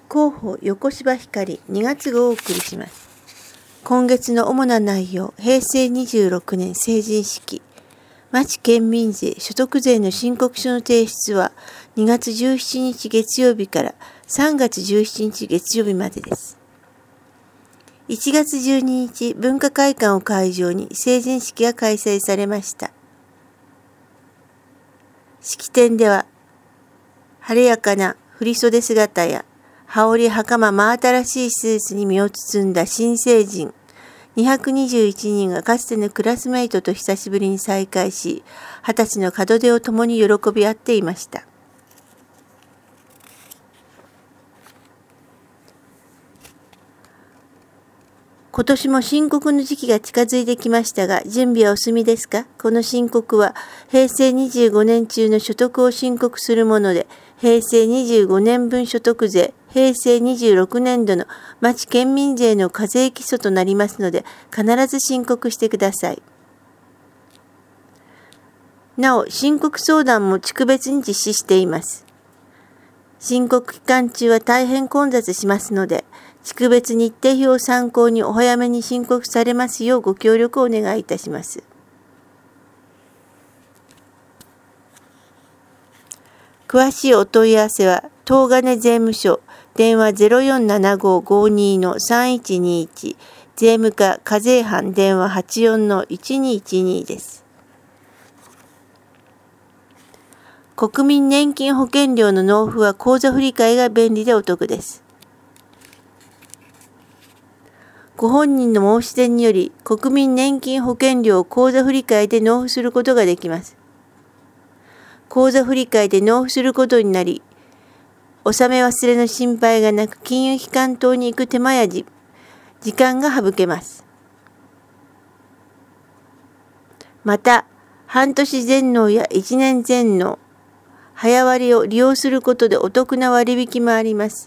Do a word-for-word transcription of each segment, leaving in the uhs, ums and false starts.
広報横芝光にがつ号をお送りします。今月の主な内容、へいせいにじゅうろくねん成人式。町県民税所得税の申告書の提出はにがつじゅうしちにち月曜日からさんがつじゅうしちにち月曜日までです。いちがつじゅうににち、文化会館を会場に成人式が開催されました。式典では、晴れやかな振袖姿や、羽織袴真新しいスーツに身を包んだ新成人、にひゃくにじゅういちにんがかつてのクラスメイトと久しぶりに再会し、はたちの門出を共に喜び合っていました。今年も申告の時期が近づいてきましたが、準備はお済みですか？この申告は、へいせいにじゅうごねん中の所得を申告するもので、へいせいにじゅうごねんぶん所得税、へいせいにじゅうろくねんどの町県民税の課税基礎となりますので、必ず申告してください。なお、申告相談も地区別に実施しています。申告期間中は大変混雑しますので、地区別日程表を参考にお早めに申告されますようご協力をお願いいたします。詳しいお問い合わせは、東金税務署、電話 ゼロよんななごーごーにーのさんいちにいち、税務課課税班電話 はちよんのいちにいちに です。国民年金保険料の納付は口座振替が便利でお得です。ご本人の申し出により、国民年金保険料を口座振替で納付することができます。口座振替で納付することになり、納め忘れの心配がなく、金融機関等に行く手間や時間が省けます。また、半年全納やいちねん全納、早割を利用することでお得な割引もあります。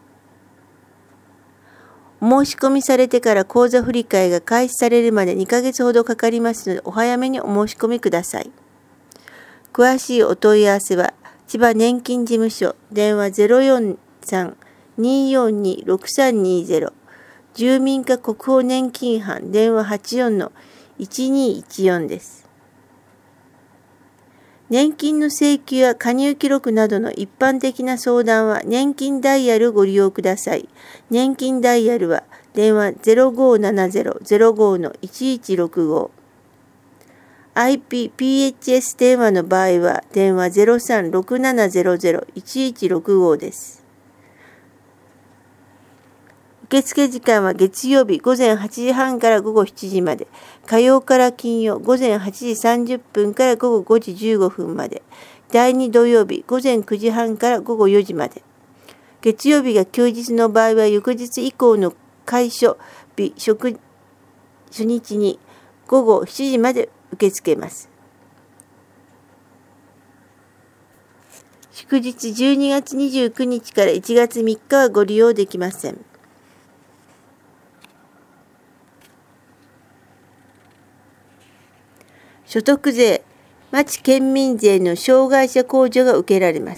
お申し込みされてから口座振替が開始されるまでにかげつほどかかりますので、お早めにお申し込みください。詳しいお問い合わせは、千葉年金事務所、電話 ゼロよんさんにーよんにーろくさんにーゼロ、住民課国保年金班、電話 はちよんのいちにいちよん です。年金の請求や加入記録などの一般的な相談は年金ダイヤルをご利用ください。年金ダイヤルは電話 ゼロごーななゼロ ゼロごーのいちいちろくご。アイピー、ピーエイチエス 電話の場合は電話 ゼロさんろくななゼロゼロ いちいちろくご です。受付時間は月曜日ごぜんはちじはんからごごしちじまで、火曜から金曜ごぜんはちじさんじゅっぷんからごごごじじゅうごふんまで、だいに土曜日ごぜんくじはんからごごよじまで、月曜日が休日の場合は翌日以降の開所日祝初日にごごしちじまで受け付けます。祝日じゅうにがつにじゅうくにちからいちがつみっかはご利用できません。所得税、町県民税の障害者控除が受けられます。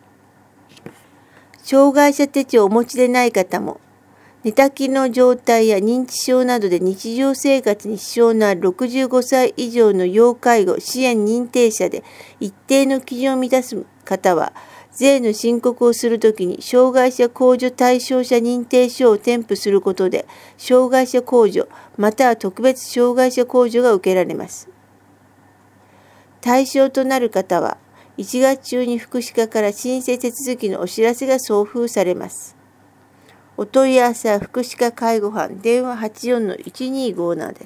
障害者手帳をお持ちでない方も、寝たきりの状態や認知症などで日常生活に支障のあるろくじゅうごさい以上の要介護支援認定者で一定の基準を満たす方は、税の申告をするときに障害者控除対象者認定書を添付することで、障害者控除または特別障害者控除が受けられます。対象となる方は、いちがつ中に福祉課から申請手続きのお知らせが送付されます。お問い合わせは福祉課介護班、電話 はちよんのいちにーごーなな です。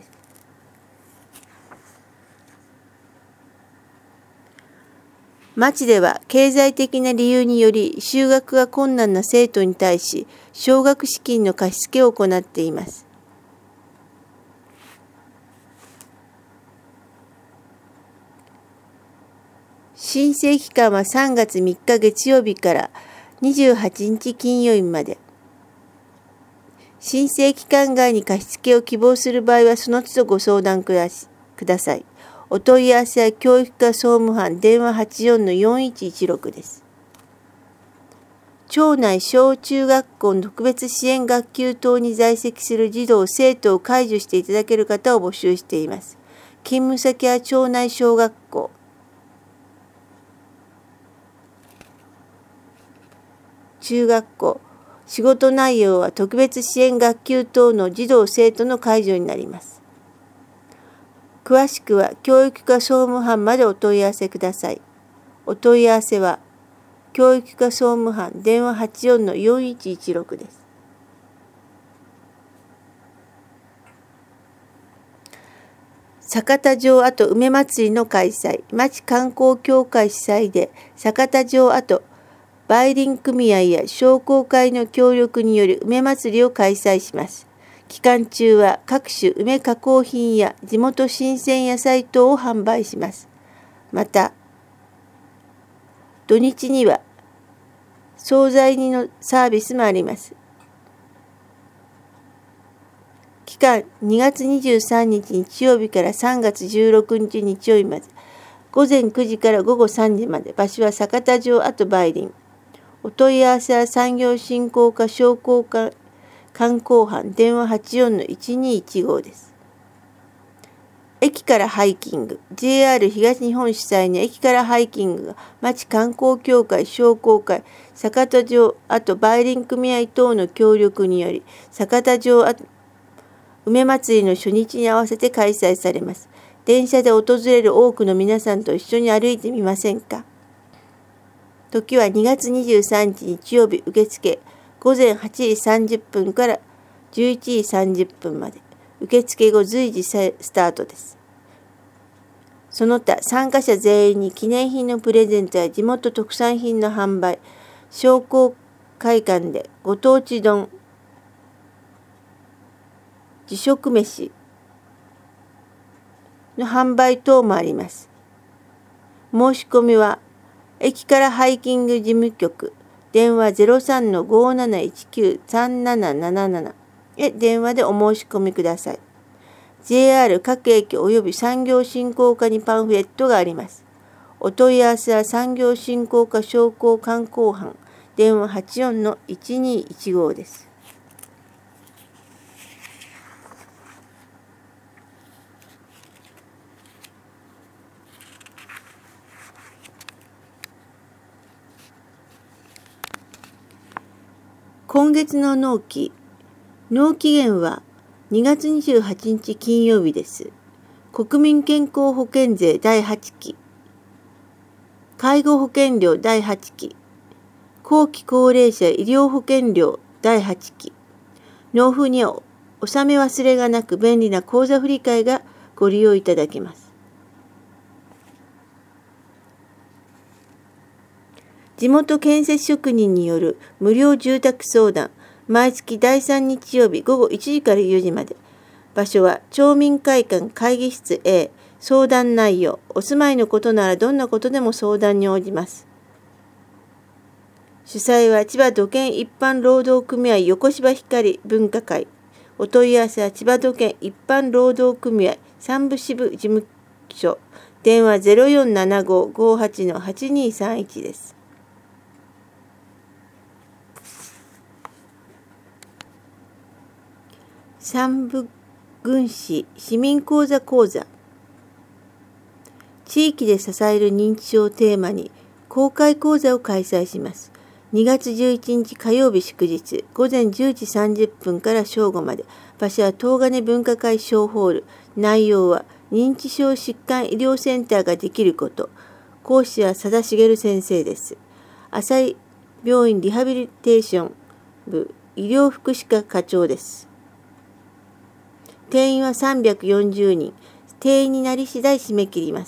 町では経済的な理由により就学が困難な生徒に対し、奨学資金の貸し付けを行っています。申請期間はさんがつみっか月曜日からにじゅうはちにち金曜日まで。申請期間外に貸し付けを希望する場合はその都度ご相談ください。お問い合わせは教育課総務班電話 はちよんのよんいちいちろく です。 町内小中学校の特別支援学級等に在籍する児童生徒を介助していただける方を募集しています。勤務先は町内小学校。中学校。仕事内容は特別支援学級等の児童生徒の介助になります。詳しくは教育課総務班までお問い合わせください。お問い合わせは教育課総務班電話 はちよんのよんいちいちろく です。酒田城跡梅祭りの開催。町観光協会主催で酒田城跡梅林組合や商工会の協力による梅祭りを開催します。期間中は各種梅加工品や地元新鮮野菜等を販売します。また、土日には惣菜煮のサービスもあります。期間にがつにじゅうさんにち日曜日からさんがつじゅうろくにち日曜日まで、午前くじから午後さんじまで、場所は酒田城跡梅林。お問い合わせは産業振興課商工課観光班電話 はちよんのいちにいちご です。駅からハイキング。ジェイアール 東日本主催の駅からハイキングが町観光協会商工会酒田城跡梅林組合等の協力により酒田城跡梅祭りの初日に合わせて開催されます。電車で訪れる多くの皆さんと一緒に歩いてみませんか。時はにがつにじゅうさんにち日曜日受付午前はちじさんじゅっぷんからじゅういちじさんじゅっぷんまで。受付後随時スタートです。その他参加者全員に記念品のプレゼントや地元特産品の販売、商工会館でご当地丼、自食飯の販売等もあります。申し込みは駅からハイキング事務局電話 ゼロさんのごーなないちきゅうさんななななな へ電話でお申し込みください。ジェイアール 各駅及び産業振興課にパンフレットがあります。お問い合わせは産業振興課商工観光班電話 はちよんのいちにいちご です。今月の納期。納期限はにがつにじゅうはちにち金曜日です。国民健康保険税だいはちき、介護保険料だいはちき、後期高齢者医療保険料だいはちき、納付には納め忘れがなく便利な口座振替がご利用いただけます。地元建設職人による無料住宅相談、毎月だいさん日曜日ごごいちじからよじまで。場所は町民会館会議室 A。相談内容、お住まいのことならどんなことでも相談に応じます。主催は千葉土建一般労働組合横芝光分科会。お問い合わせは千葉土建一般労働組合三部支部事務所。電話 ゼロよんななご ごーはちのはちにーさんいち です。三部郡市市民講座講座。地域で支える認知症をテーマに公開講座を開催します。にがつじゅういちにち火曜日祝日、午前じゅうじさんじゅっぷんから正午まで。場所は東金文化会小ホール。内容は認知症疾患医療センターができること。講師は佐田茂先生です。浅井病院リハビリテーション部医療福祉課課長です。定員はさんびゃくよんじゅうにん。定員になり次第締め切ります。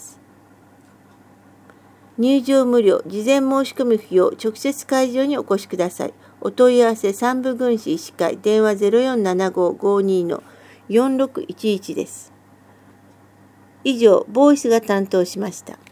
入場無料、事前申し込み不要、直接会場にお越しください。お問い合わせ三部郡市医師会、電話 ゼロよんななご ごーにーのよんろくいちいち です。以上、ボイスが担当しました。